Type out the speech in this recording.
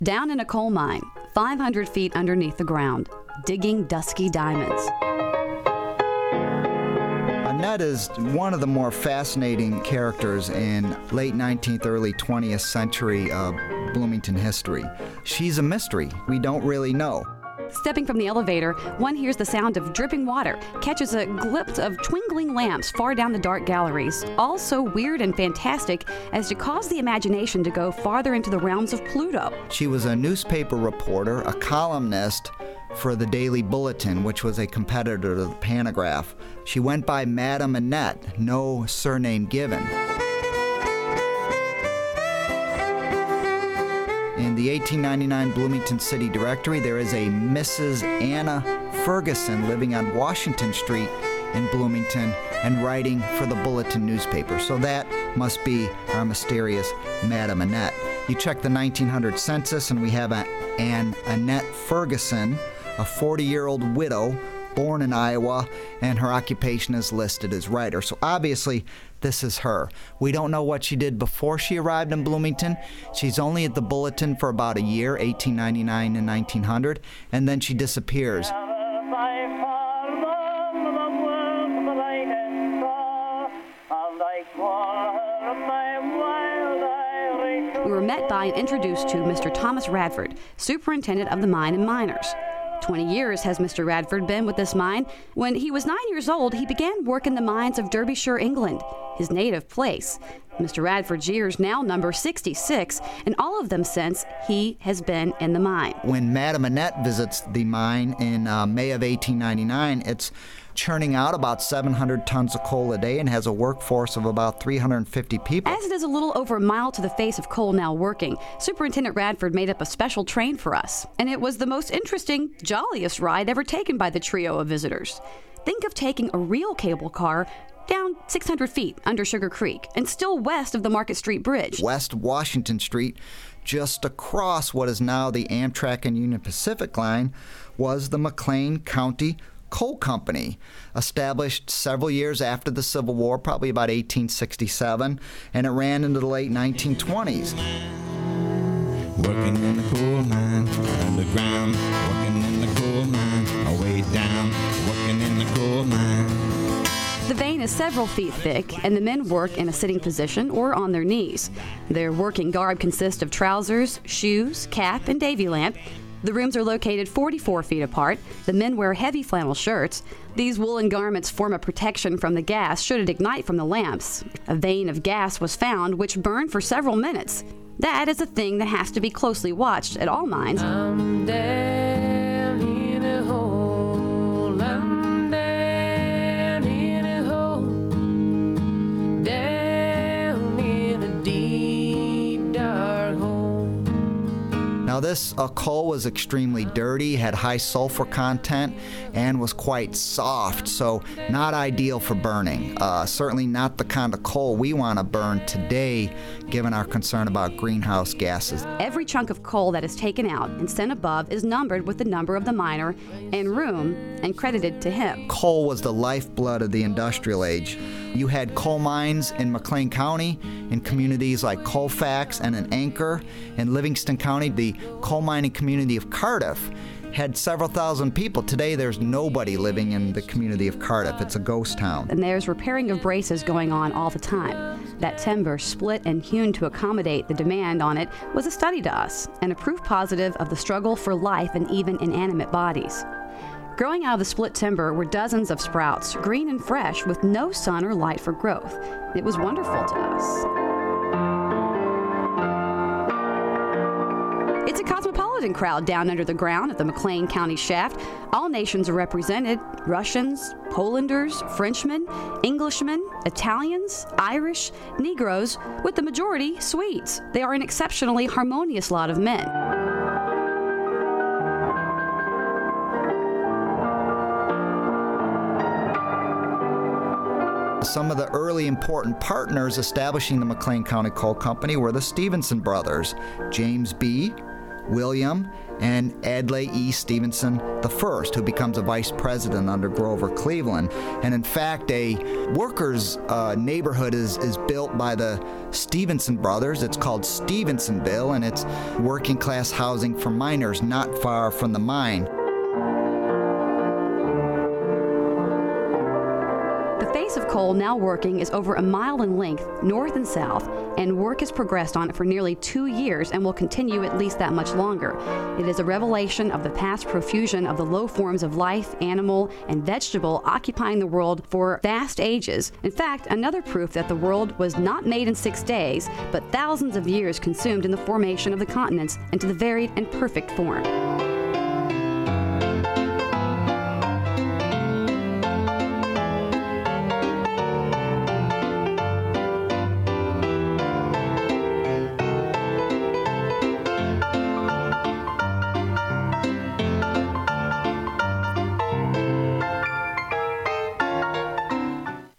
Down in a coal mine, 500 feet underneath the ground, digging dusky diamonds. Annette is one of the more fascinating characters in late 19th, early 20th century Bloomington history. She's a mystery. We don't really know. Stepping from the elevator, one hears the sound of dripping water, catches a glimpse of twinkling lamps far down the dark galleries, all so weird and fantastic as to cause the imagination to go farther into the realms of Pluto. She was a newspaper reporter, a columnist for the Daily Bulletin, which was a competitor to the Pantograph. She went by Madame Annette, no surname given. In the 1899 Bloomington City Directory, there is a Mrs. Anna Ferguson living on Washington Street in Bloomington and writing for the Bulletin newspaper. So that must be our mysterious Madame Annette. You check the 1900 census and we have an Annette Ferguson, a 40-year-old widow, born in Iowa, and her occupation is listed as writer. So obviously, this is her. We don't know what she did before she arrived in Bloomington. She's only at the Bulletin for about a year, 1899 and 1900, and then she disappears. We were met by and introduced to Mr. Thomas Radford, superintendent of the mine and miners. 20 years has Mr. Radford been with this mine. When he was 9 years old, he began work in the mines of Derbyshire, England, his native place. Mr. Radford's years now number 66, and all of them since he has been in the mine. When Madame Annette visits the mine in May of 1899, it's churning out about 700 tons of coal a day and has a workforce of about 350 people. As it is a little over a mile to the face of coal now working, Superintendent Radford made up a special train for us, and it was the most interesting, jolliest ride ever taken by the trio of visitors. Think of taking a real cable car down 600 feet under Sugar Creek and still west of the Market Street Bridge. West Washington Street, just across what is now the Amtrak and Union Pacific line, was the McLean County Coal Company, established several years after the Civil War, probably about 1867, and it ran into the late 1920s. Working in the coal mine, underground, working in the coal mine, away down, working in the coal mine. The vein is several feet thick, and the men work in a sitting position or on their knees. Their working garb consists of trousers, shoes, cap, and davy lamp. The rooms are located 44 feet apart. The men wear heavy flannel shirts. These woolen garments form a protection from the gas should it ignite from the lamps. A vein of gas was found which burned for several minutes. That is a thing that has to be closely watched at all mines. I'm down in a hole, I'm down in a hole, down in a deep, dark hole. Now this coal was extremely dirty, had high sulfur content, and was quite soft, so not ideal for burning. Certainly not the kind of coal we want to burn today, given our concern about greenhouse gases. Every chunk of coal that is taken out and sent above is numbered with the number of the miner and room and credited to him. Coal was the lifeblood of the industrial age. You had coal mines in McLean County, in communities like Colfax and in Anchor. In Livingston County, the coal mining community of Cardiff had several thousand people. Today, there's nobody living in the community of Cardiff. It's a ghost town. And there's repairing of braces going on all the time. That timber, split and hewn to accommodate the demand on it, was a study to us and a proof positive of the struggle for life in even inanimate bodies. Growing out of the split timber were dozens of sprouts, green and fresh, with no sun or light for growth. It was wonderful to us. It's a cosmopolitan crowd down under the ground at the McLean County shaft. All nations are represented: Russians, Polanders, Frenchmen, Englishmen, Italians, Irish, Negroes, with the majority Swedes. They are an exceptionally harmonious lot of men. Some of the early important partners establishing the McLean County Coal Company were the Stevenson brothers, James B., William and Adlai E. Stevenson I, who becomes a vice president under Grover Cleveland. And in fact, a workers' neighborhood is built by the Stevenson brothers. It's called Stevensonville, and it's working class housing for miners not far from the mine. The face of coal now working is over a mile in length, north and south, and work has progressed on it for nearly 2 years and will continue at least that much longer. It is a revelation of the past profusion of the low forms of life, animal, and vegetable occupying the world for vast ages. In fact, another proof that the world was not made in 6 days, but thousands of years consumed in the formation of the continents into the varied and perfect form.